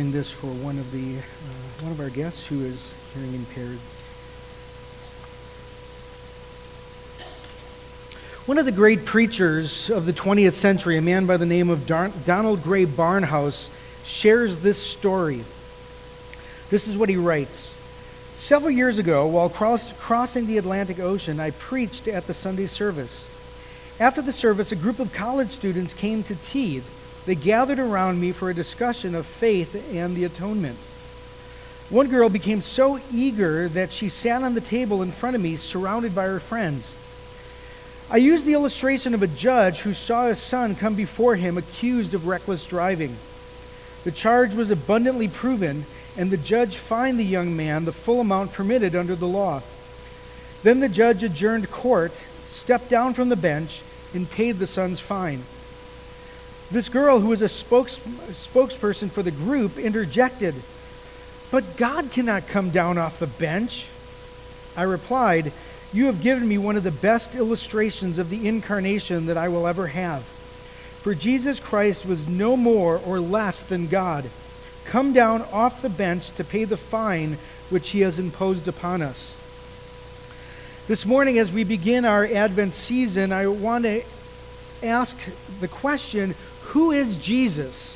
preparing this for one of our guests who is hearing impaired. One of the great preachers of the 20th century, a man by the name of Donald Grey Barnhouse, shares this story. This is what he writes. Several years ago, while crossing the Atlantic Ocean, I preached at the Sunday service. After the service, a group of college students came to tea. They gathered around me for a discussion of faith and the atonement. One girl became so eager that she sat on the table in front of me, surrounded by her friends. I used the illustration of a judge who saw his son come before him accused of reckless driving. The charge was abundantly proven, and the judge fined the young man the full amount permitted under the law. Then the judge adjourned court, stepped down from the bench, and paid the son's fine. This girl, who was a spokesperson for the group, interjected, "But God cannot come down off the bench." I replied, "You have given me one of the best illustrations of the incarnation that I will ever have. For Jesus Christ was no more or less than God, come down off the bench to pay the fine which he has imposed upon us." This morning, as we begin our Advent season, I want to ask the question, who is Jesus?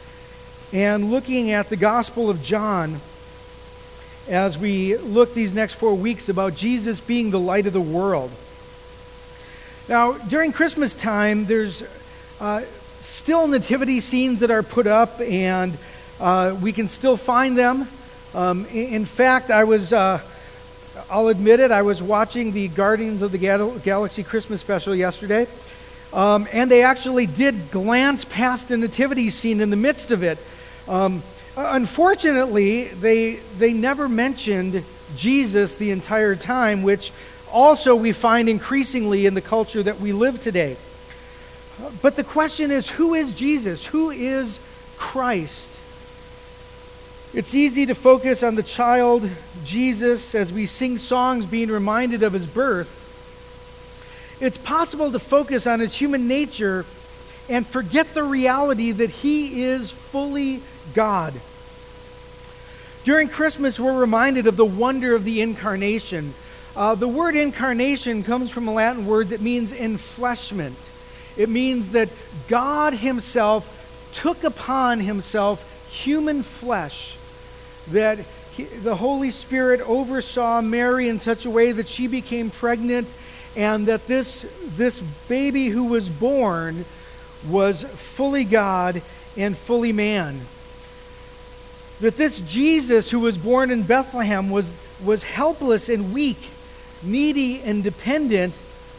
And looking at the Gospel of John, as we look these next 4 weeks about Jesus being the light of the world. Now, during Christmas time, there's still nativity scenes that are put up, and we can still find them. In fact, I'll admit it, I was watching the Guardians of the Galaxy Christmas special yesterday, and they actually did glance past a nativity scene in the midst of it. Unfortunately, they never mentioned Jesus the entire time, which also we find increasingly in the culture that we live today. But the question is, who is Jesus? Who is Christ? It's easy to focus on the child Jesus as we sing songs being reminded of his birth. It's possible to focus on his human nature and forget the reality that he is fully God. During Christmas, we're reminded of the wonder of the incarnation. The word incarnation comes from a Latin word that means enfleshment. It means that God himself took upon himself human flesh, that the Holy Spirit oversaw Mary in such a way that she became pregnant, and that this baby who was born was fully God and fully man. That this Jesus who was born in Bethlehem was helpless and weak, needy and dependent,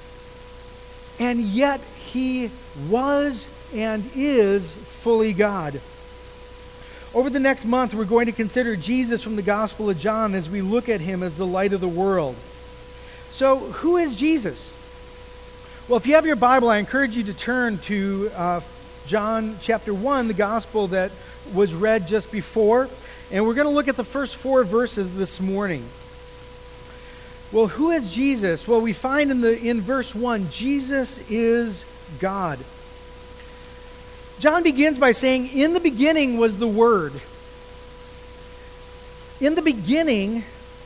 and yet he was and is fully God. Over the next month, we're going to consider Jesus from the Gospel of John as we look at him as the light of the world. So, who is Jesus? Well, if you have your Bible, I encourage you to turn to John chapter 1, the Gospel that was read just before. And we're going to look at the first 4 verses this morning. Well, who is Jesus? Well, we find in verse 1, Jesus is God. John begins by saying, "In the beginning was the Word." In the beginning,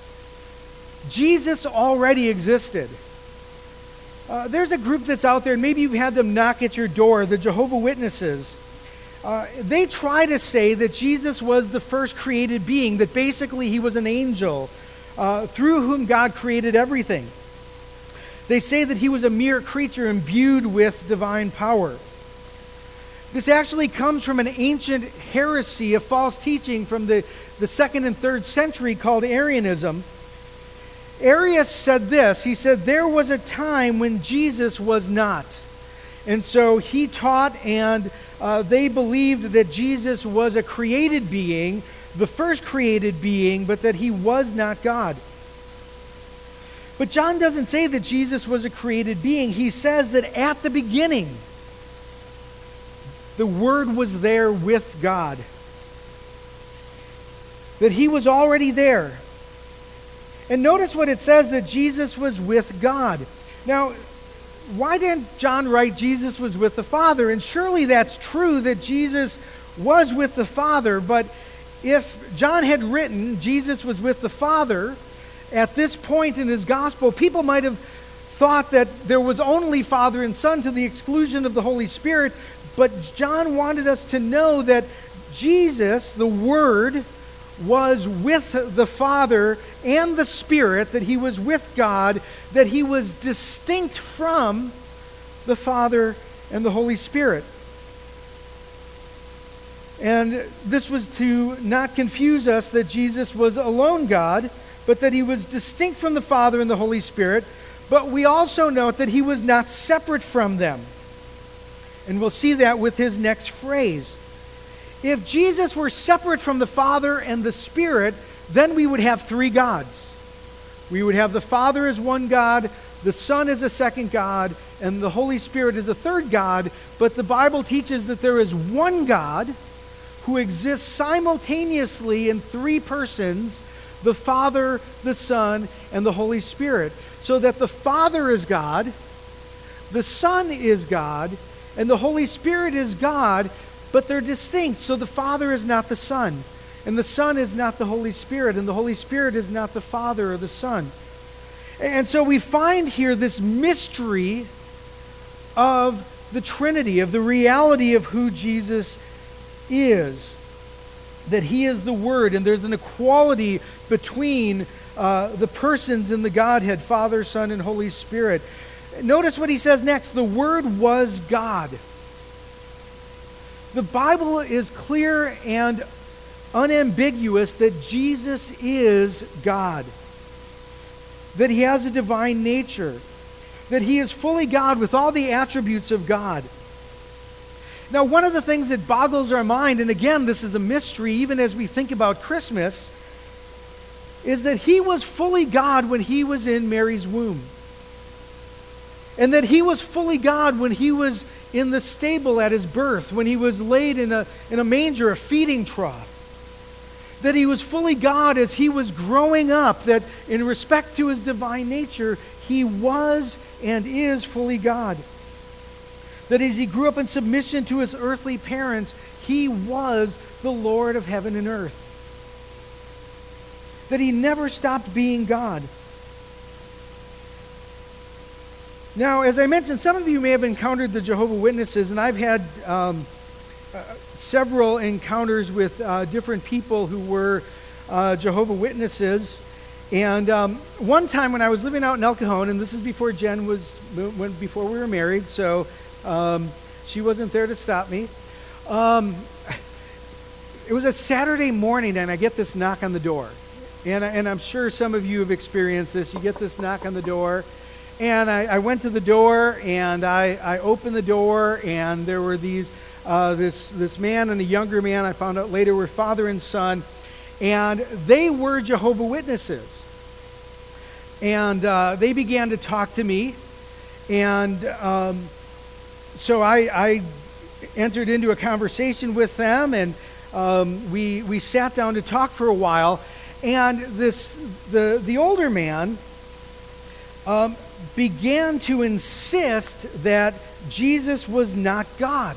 Jesus already existed. There's a group that's out there, and maybe you've had them knock at your door, the Jehovah's Witnesses. They try to say that Jesus was the first created being, that basically he was an angel through whom God created everything. They say that he was a mere creature imbued with divine power. This actually comes from an ancient heresy, a false teaching from the 2nd and 3rd century called Arianism. Arius said this, he said, there was a time when Jesus was not. And so he taught, and they believed that Jesus was a created being, the first created being, but that he was not God. But John doesn't say that Jesus was a created being. He says that at the beginning, the Word was there with God. That he was already there. And notice what it says, that Jesus was with God. Now, why didn't John write Jesus was with the Father? And surely that's true that Jesus was with the Father, but if John had written Jesus was with the Father at this point in his gospel, people might have thought that there was only Father and Son to the exclusion of the Holy Spirit, but John wanted us to know that Jesus, the Word, was with the Father and the Spirit, that he was with God, that he was distinct from the Father and the Holy Spirit. And this was to not confuse us that Jesus was alone God, but that he was distinct from the Father and the Holy Spirit. But we also note that he was not separate from them. And we'll see that with his next phrase. If Jesus were separate from the Father and the Spirit, then we would have three gods. We would have the Father as one God, the Son as a second God, and the Holy Spirit as a third God. But the Bible teaches that there is one God who exists simultaneously in three persons, the Father, the Son, and the Holy Spirit. So that the Father is God, the Son is God, and the Holy Spirit is God, but they're distinct. So the Father is not the Son, and the Son is not the Holy Spirit, and the Holy Spirit is not the Father or the Son. And so we find here this mystery of the Trinity, of the reality of who Jesus is, that he is the Word, and there's an equality between the persons in the Godhead, Father, Son, and Holy Spirit. Notice what he says next. The Word was God. The Bible is clear and unambiguous that Jesus is God, that he has a divine nature, that he is fully God with all the attributes of God. Now, one of the things that boggles our mind, and again, this is a mystery even as we think about Christmas, is that he was fully God when he was in Mary's womb. And that he was fully God when he was in the stable at his birth, when he was laid in a manger, a feeding trough. That he was fully God as he was growing up, that in respect to his divine nature, he was and is fully God. That as he grew up in submission to his earthly parents, he was the Lord of heaven and earth. That he never stopped being God. Now, as I mentioned, some of you may have encountered the Jehovah's Witnesses, and I've had several encounters with different people who were Jehovah's Witnesses. And one time when I was living out in El Cajon, and this is before before we were married, so she wasn't there to stop me. It was a Saturday morning, and I get this knock on the door. And I'm sure some of you have experienced this. You get this knock on the door. And I went to the door, and I opened the door, and there were this man and a younger man, I found out later, were father and son, and they were Jehovah's Witnesses. And they began to talk to me, and so I entered into a conversation with them, and we sat down to talk for a while, and the older man began to insist that Jesus was not God.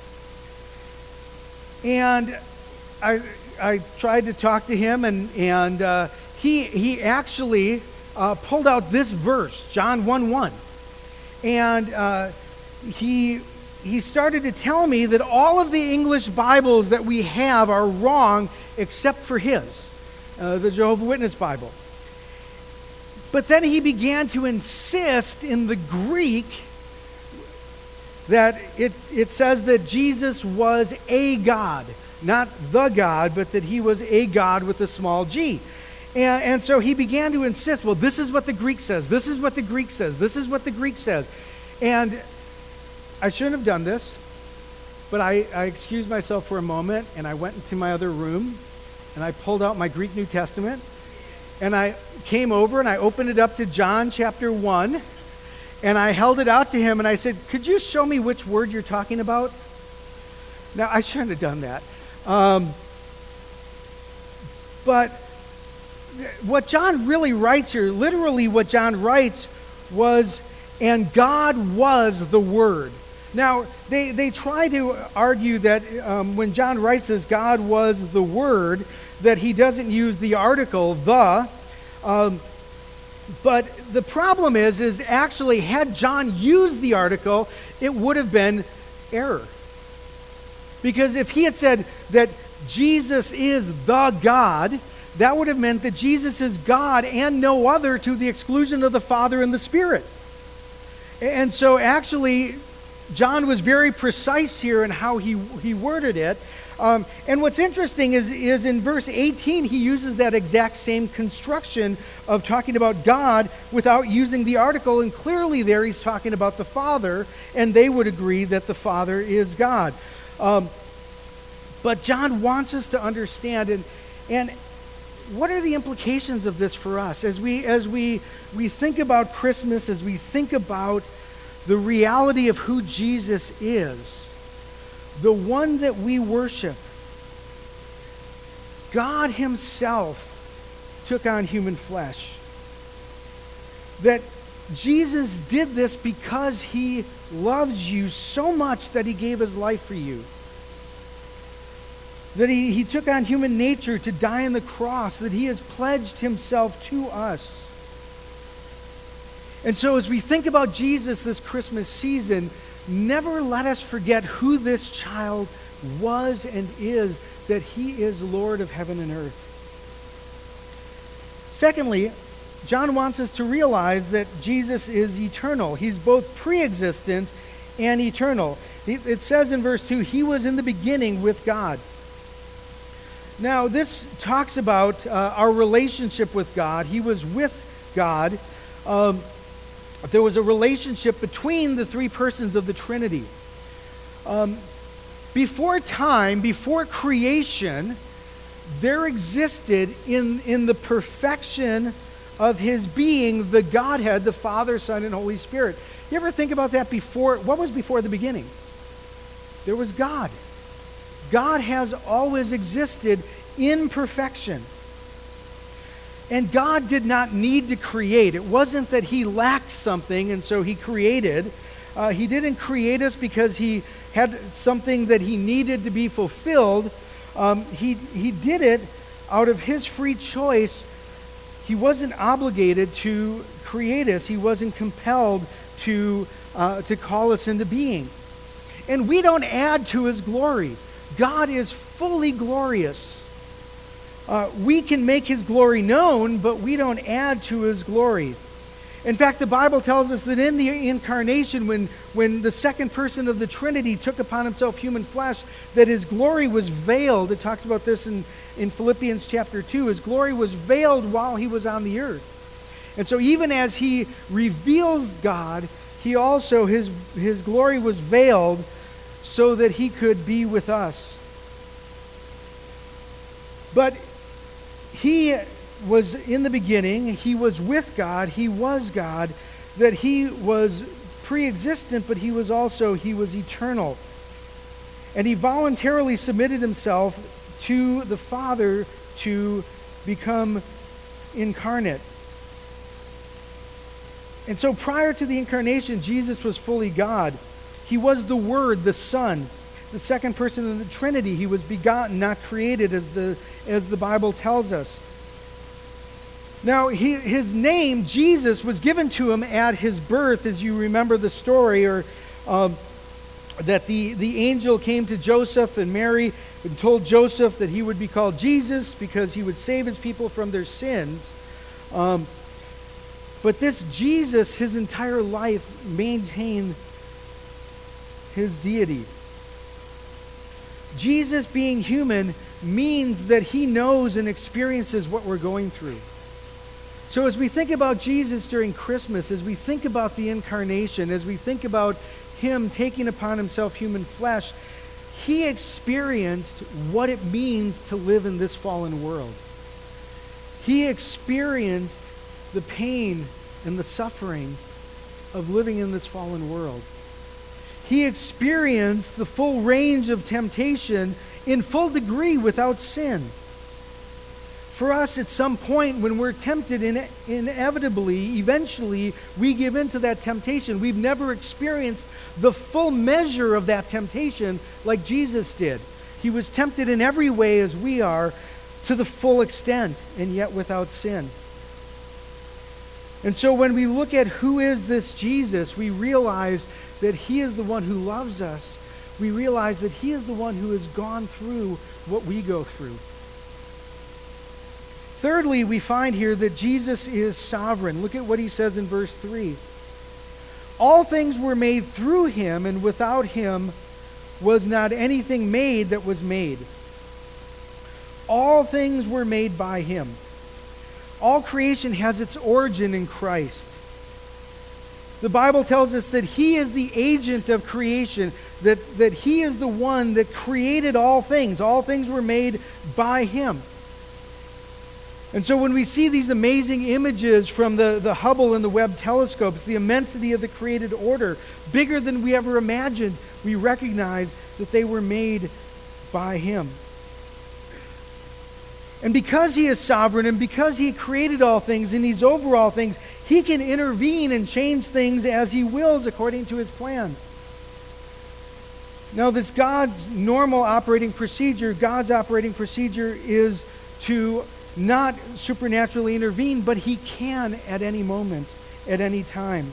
And I tried to talk to him, and he actually pulled out this verse, John 1:1. And he started to tell me that all of the English Bibles that we have are wrong except for his, the Jehovah's Witness Bible. But then he began to insist in the Greek that it says that Jesus was a God, not the God, but that he was a God with a small g. And so he began to insist, well, this is what the Greek says, this is what the Greek says, this is what the Greek says. And I shouldn't have done this, but I excused myself for a moment, and I went into my other room, and I pulled out my Greek New Testament, and I came over and I opened it up to John chapter 1, and I held it out to him, and I said, could you show me which word you're talking about? Now, I shouldn't have done that. But what John really writes here, literally what John writes was, and God was the Word. Now, they try to argue that when John writes this, God was the Word, that he doesn't use the article, the. But the problem is actually, had John used the article, it would have been error. Because if he had said that Jesus is the God, that would have meant that Jesus is God and no other, to the exclusion of the Father and the Spirit. And so actually, John was very precise here in how he worded it. And what's interesting is in verse 18, he uses that exact same construction of talking about God without using the article. And clearly there he's talking about the Father, and they would agree that the Father is God. But John wants us to understand, and what are the implications of this for us as we think about Christmas, as we think about the reality of who Jesus is, the one that we worship. God himself took on human flesh. That Jesus did this because he loves you so much that he gave his life for you. That he took on human nature to die on the cross, that he has pledged himself to us. And so as we think about Jesus this Christmas season, never let us forget who this child was and is, that he is Lord of heaven and earth. Secondly, John wants us to realize that Jesus is eternal. He's both pre-existent and eternal. It says in verse 2, he was in the beginning with God. Now, this talks about our relationship with God. He was with God. There was a relationship between the three persons of the Trinity. Before time, before creation, there existed in the perfection of his being, the Godhead, the Father, Son, and Holy Spirit. You ever think about that before? What was before the beginning? There was God. God has always existed in perfection. And God did not need to create. It wasn't that he lacked something and so he created. He didn't create us because he had something that he needed to be fulfilled. He did it out of his free choice. He wasn't obligated to create us. He wasn't compelled to call us into being. And we don't add to his glory. God is fully glorious. We can make his glory known, but we don't add to his glory. In fact, the Bible tells us that in the incarnation, when the second person of the Trinity took upon himself human flesh, that his glory was veiled. It talks about this in Philippians chapter 2. His glory was veiled while he was on the earth. And so even as he reveals God, he also, his glory was veiled so that he could be with us. But he was in the beginning, he was with God, he was God, that he was pre-existent, but he was eternal. And he voluntarily submitted himself to the Father to become incarnate. And so prior to the incarnation, Jesus was fully God. He was the Word, the Son, the second person of the Trinity. He was begotten, not created, as the Bible tells us. Now, his name, Jesus, was given to him at his birth, as you remember the story, or that the angel came to Joseph and Mary and told Joseph that he would be called Jesus because he would save his people from their sins. But this Jesus, his entire life, maintained his deity. Jesus being human means that he knows and experiences what we're going through. So as we think about Jesus during Christmas, as we think about the incarnation, as we think about him taking upon himself human flesh, he experienced what it means to live in this fallen world. He experienced the pain and the suffering of living in this fallen world. He experienced the full range of temptation in full degree without sin. For us, at some point when we're tempted, inevitably, eventually, we give in to that temptation. We've never experienced the full measure of that temptation like Jesus did. He was tempted in every way as we are, to the full extent, and yet without sin. And so when we look at who is this Jesus, we realize that he is the one who loves us. We realize that he is the one who has gone through what we go through. Thirdly, we find here that Jesus is sovereign. Look at what he says in verse 3. All things were made through him, and without him was not anything made that was made. All things were made by him. All creation has its origin in Christ. The Bible tells us that he is the agent of creation, that he is the one that created all things. All things were made by him. And so when we see these amazing images from the Hubble and the Webb telescopes, the immensity of the created order, bigger than we ever imagined, we recognize that they were made by him. And because he is sovereign and because he created all things and he's over all things, he can intervene and change things as he wills according to his plan. Now, this God's normal operating procedure, God's operating procedure is to not supernaturally intervene, but he can at any moment, at any time.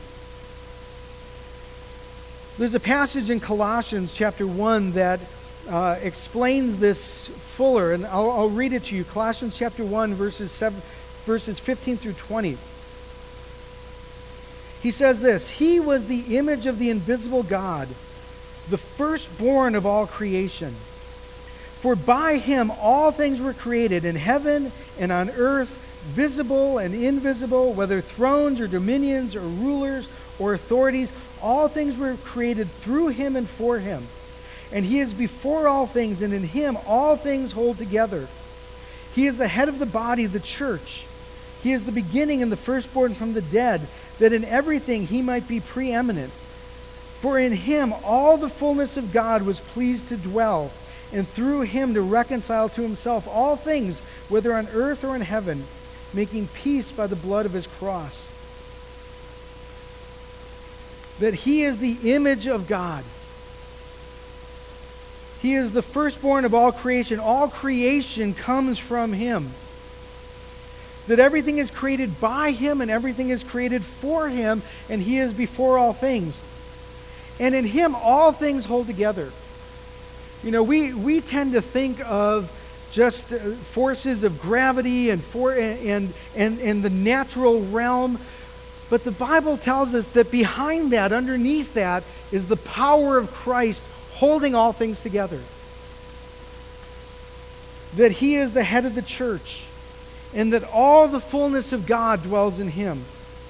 There's a passage in Colossians chapter 1 that explains this fuller, and I'll read it to you. Colossians chapter 1, verses 15 through 20. He says this: He was the image of the invisible God, the firstborn of all creation. For by him all things were created, in heaven and on earth, visible and invisible, whether thrones or dominions or rulers or authorities. All things were created through him and for him. And he is before all things, and in him all things hold together. He is the head of the body, the church. He is the beginning and the firstborn from the dead, that in everything he might be preeminent. For in him all the fullness of God was pleased to dwell, and through him to reconcile to himself all things, whether on earth or in heaven, making peace by the blood of his cross. That he is the image of God. He is the firstborn of all creation. All creation comes from him. That everything is created by him and everything is created for him, and he is before all things. And in him all things hold together. You know, we tend to think of just forces of gravity and the natural realm, but the Bible tells us that behind that, underneath that, is the power of Christ holding all things together. That he is the head of the church, and that all the fullness of God dwells in him,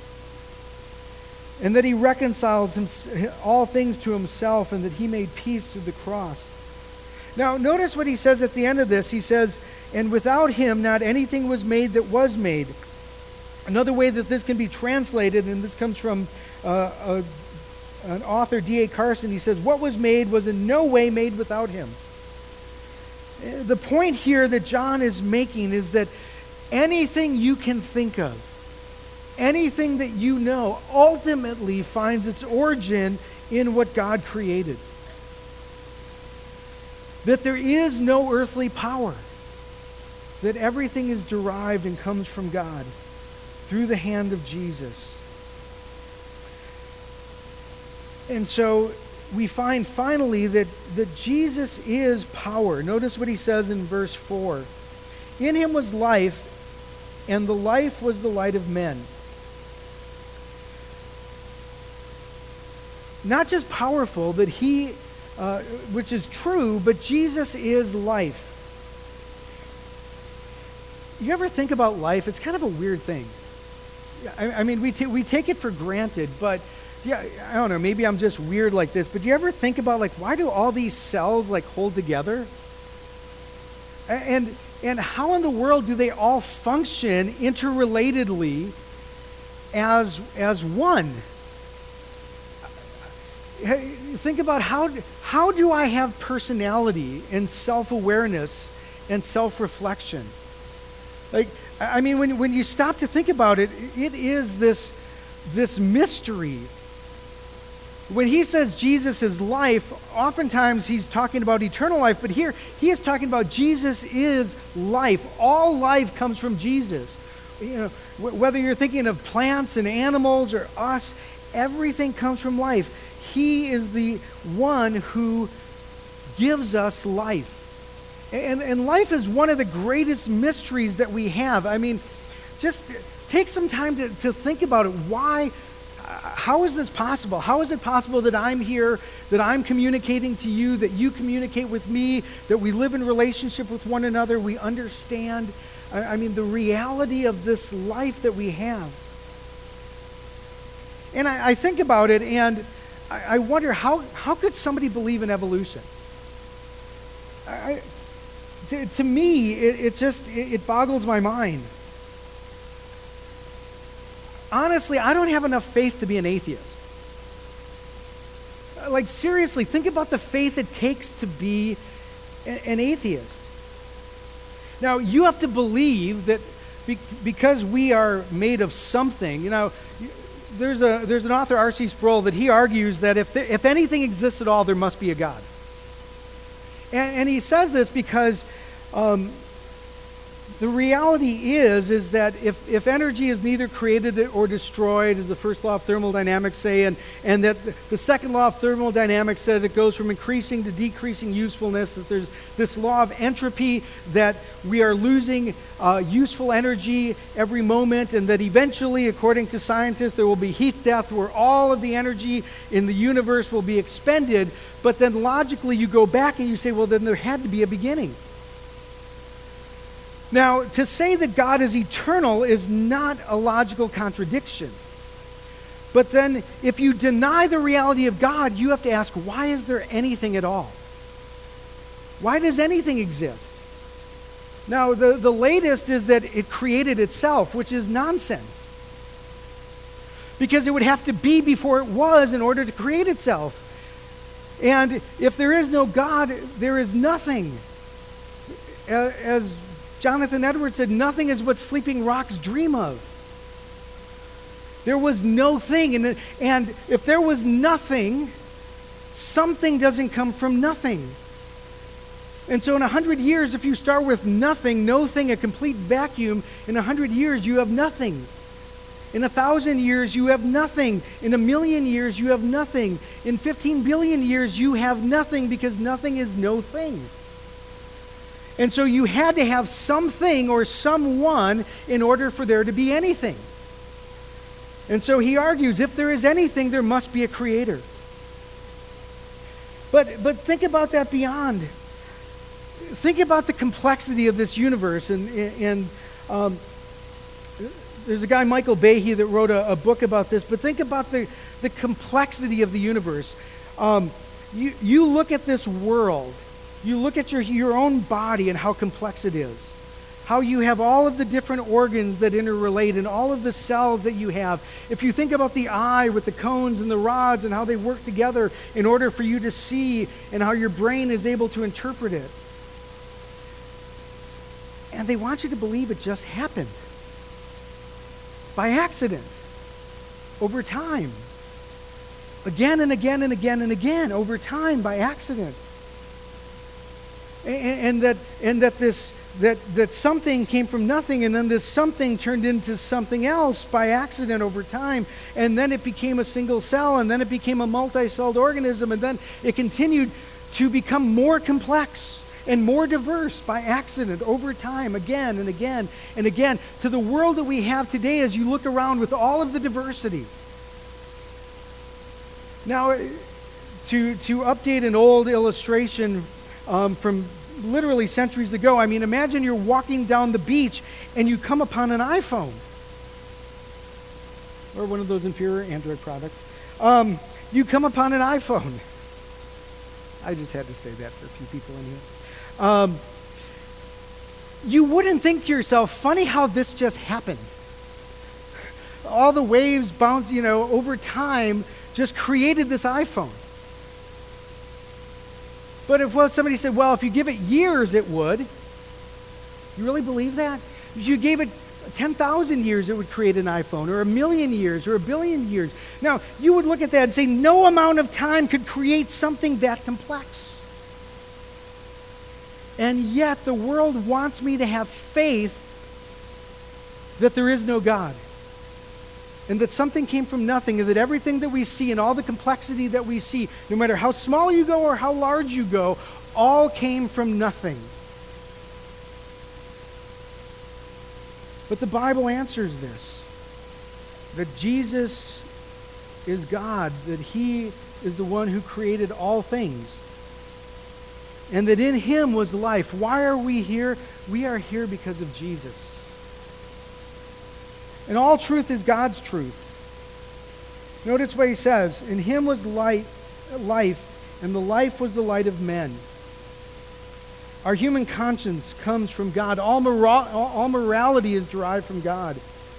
and that he reconciles all things to himself, and that he made peace through the cross. Now, notice what he says at the end of this. He says, and without him not anything was made that was made. Another way that this can be translated, and this comes from an author, D.A. Carson, he says, what was made was in no way made without him. The point here that John is making is that anything you can think of, anything that you know, ultimately finds its origin in what God created. That there is no earthly power. That everything is derived and comes from God through the hand of Jesus. And so we find finally that Jesus is power. Notice what he says in verse 4. In him was life, and the life was the light of men. Not just powerful, that he, which is true, but Jesus is life. You ever think about life? It's kind of a weird thing. I mean, we take it for granted, but yeah, I don't know, maybe I'm just weird like this, but do you ever think about, like, why do all these cells, like, hold together? And how in the world do they all function interrelatedly as one? Think about how do I have personality and self-awareness and self-reflection? Like, I mean, when you stop to think about it, it is this mystery. When he says Jesus is life, oftentimes he's talking about eternal life, but here he is talking about Jesus is life. All life comes from Jesus. You know, whether you're thinking of plants and animals or us, everything comes from life. He is the one who gives us life. And life is one of the greatest mysteries that we have. I mean, just take some time to think about it. Why? How is this possible? How is it possible that I'm here, that I'm communicating to you, that you communicate with me, that we live in relationship with one another, we understand, I mean, the reality of this life that we have. And I think about it, and I wonder, how could somebody believe in evolution? To me, it boggles my mind. Honestly, I don't have enough faith to be an atheist. Like, seriously, think about the faith it takes to be an atheist. Now, you have to believe that because we are made of something, you know, there's an author, R.C. Sproul, that he argues that if anything exists at all, there must be a God. And he says this because the reality is that if energy is neither created or destroyed, as the first law of thermodynamics say, and that the second law of thermodynamics says it goes from increasing to decreasing usefulness, that there's this law of entropy, that we are losing useful energy every moment, and that eventually, according to scientists, there will be heat death where all of the energy in the universe will be expended. But then logically you go back and you say, well, then there had to be a beginning. Now, to say that God is eternal is not a logical contradiction. But then, if you deny the reality of God, you have to ask, why is there anything at all? Why does anything exist? Now, the latest is that it created itself, which is nonsense. Because it would have to be before it was in order to create itself. And if there is no God, there is nothing. As Jonathan Edwards said, nothing is what sleeping rocks dream of. There was no thing. And if there was nothing, something doesn't come from nothing. And so in 100 years, if you start with nothing, no thing, a complete vacuum, in 100 years you have nothing. In 1,000 years you have nothing. In 1,000,000 years you have nothing. In 15 billion years you have nothing, because nothing is no thing. And so you had to have something or someone in order for there to be anything. And so he argues, if there is anything, there must be a creator. But think about that beyond. Think about the complexity of this universe. And there's a guy, Michael Behe, that wrote a book about this. But think about the complexity of the universe. You look at this world. You look at your own body and how complex it is. How you have all of the different organs that interrelate and all of the cells that you have. If you think about the eye with the cones and the rods and how they work together in order for you to see, and how your brain is able to interpret it. And they want you to believe it just happened. By accident. Over time. Again and again and again and again. Over time, by accident. And that something came from nothing, and then this something turned into something else by accident over time, and then it became a single cell, and then it became a multi-celled organism, and then it continued to become more complex and more diverse by accident over time, again and again and again, to the world that we have today as you look around with all of the diversity. Now, to update an old illustration from literally centuries ago. I mean, imagine you're walking down the beach and you come upon an iPhone. Or one of those inferior Android products. You come upon an iPhone. I just had to say that for a few people in here. You wouldn't think to yourself, funny how this just happened. All the waves bounce, over time just created this iPhone. But if somebody said, well, if you give it years, it would. You really believe that? If you gave it 10,000 years, it would create an iPhone, or 1,000,000 years, or 1,000,000,000 years. Now, you would look at that and say, no amount of time could create something that complex. And yet, the world wants me to have faith that there is no God, and that something came from nothing, and that everything that we see and all the complexity that we see, no matter how small you go or how large you go, all came from nothing. But the Bible answers this, that Jesus is God, that he is the one who created all things, and that in him was life. Why are we here? We are here because of Jesus. And all truth is God's truth. Notice what he says, in him was life, and the life was the light of men. Our human conscience comes from God. All morality is derived from God.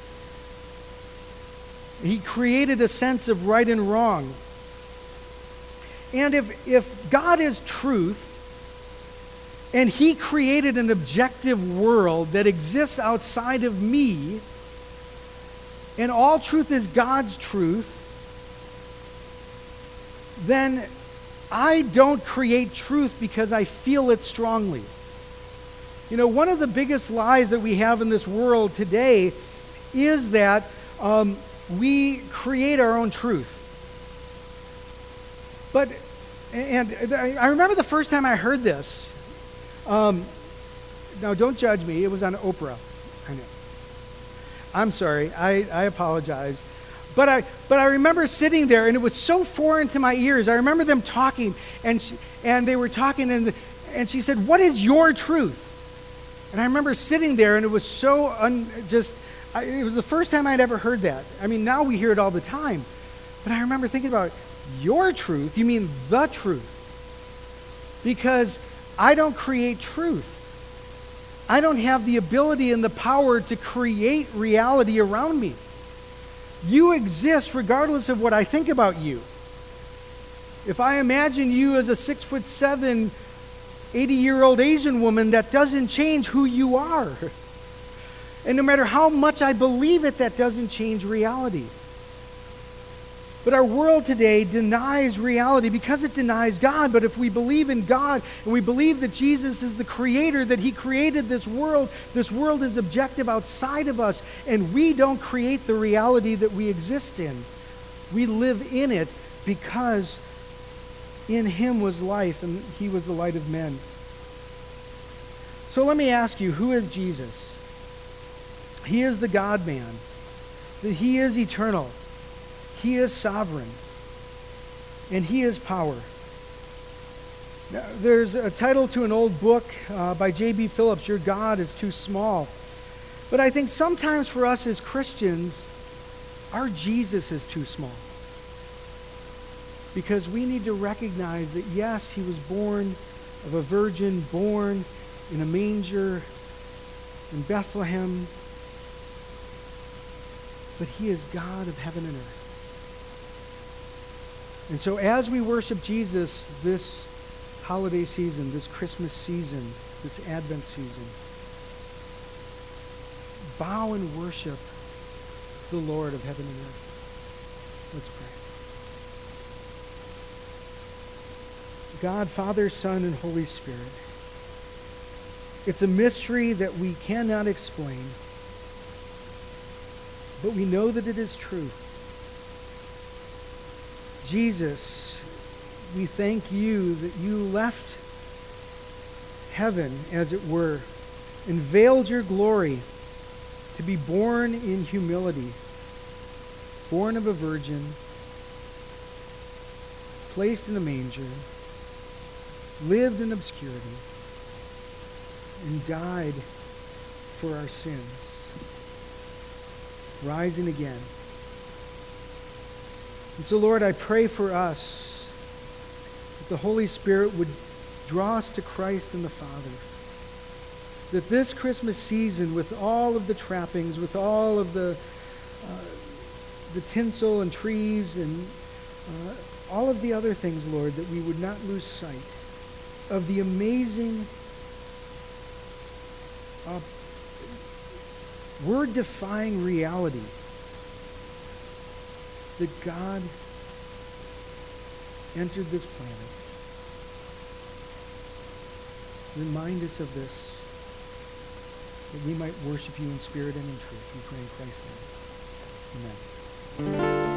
He created a sense of right and wrong. And if God is truth, and he created an objective world that exists outside of me, and all truth is God's truth, then I don't create truth because I feel it strongly. You know, one of the biggest lies that we have in this world today is that we create our own truth. And I remember the first time I heard this. Now, don't judge me. It was on Oprah. I know. I'm sorry. I apologize. But I remember sitting there, and it was so foreign to my ears. I remember them talking, and they were talking, and she said, "What is your truth?" And I remember sitting there, and it was so it was the first time I'd ever heard that. I mean, now we hear it all the time. But I remember thinking about, your truth? You mean the truth? Because I don't create truth. I don't have the ability and the power to create reality around me. You exist regardless of what I think about you. If I imagine you as a 6'7", 80-year-old Asian woman, that doesn't change who you are. And no matter how much I believe it, that doesn't change reality. But our world today denies reality because it denies God. But if we believe in God and we believe that Jesus is the creator, that he created this world is objective outside of us, and we don't create the reality that we exist in. We live in it because in him was life, and he was the light of men. So let me ask you, who is Jesus? He is the God-man. That he is eternal. He is sovereign, and he is power. Now, there's a title to an old book by J.B. Phillips, Your God is Too Small. But I think sometimes for us as Christians, our Jesus is too small. Because we need to recognize that, yes, he was born of a virgin, born in a manger in Bethlehem, but he is God of heaven and earth. And so as we worship Jesus this holiday season, this Christmas season, this Advent season, bow and worship the Lord of heaven and earth. Let's pray. God, Father, Son, and Holy Spirit, it's a mystery that we cannot explain, but we know that it is true. Jesus, we thank you that you left heaven, as it were, and veiled your glory to be born in humility, born of a virgin, placed in a manger, lived in obscurity, and died for our sins, rising again. And so, Lord, I pray for us that the Holy Spirit would draw us to Christ and the Father. That this Christmas season, with all of the trappings, with all of the tinsel and trees and all of the other things, Lord, that we would not lose sight of the amazing We're defying reality that God entered this planet. Remind us of this, that we might worship you in spirit and in truth. We pray in Christ's name. Amen.